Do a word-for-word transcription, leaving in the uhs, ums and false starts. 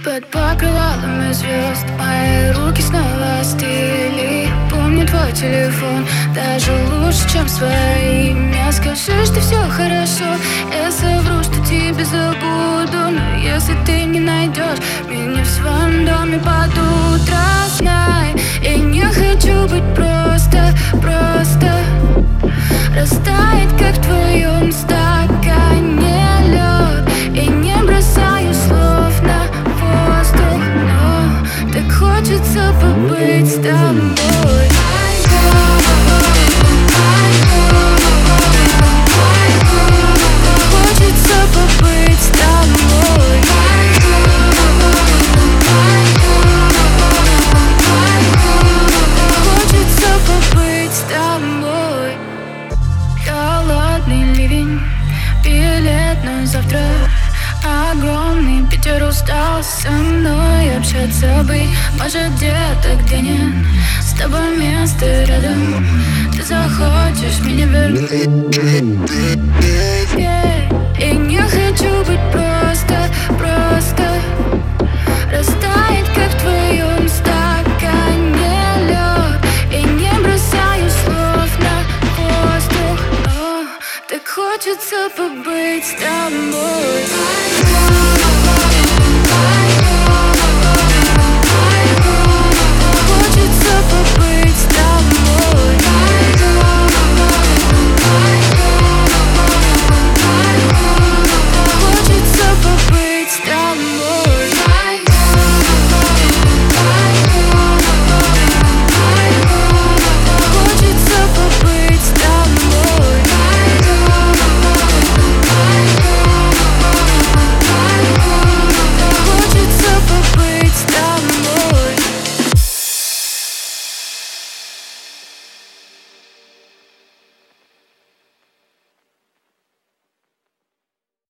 Под покрывалами звезд мои руки снова остыли. Помню твой телефон даже лучше, чем свои. Мне скажи, что все хорошо, я совру, что тебе забуду. Но если ты не найдешь меня в своем доме под утро, знай, я не хочу быть просто, просто растает, как в твоем стакане лед. И не бросаю слов на воздух, но так хочется побыть с тобой. Хочется побыть с тобой. Хочется побыть с тобой. Холодный ливень, билет на завтра. Огромный Питер устал со мной общаться, быть. Может, где-то, где нет с тобой места рядом, ты захочешь меня вернуть.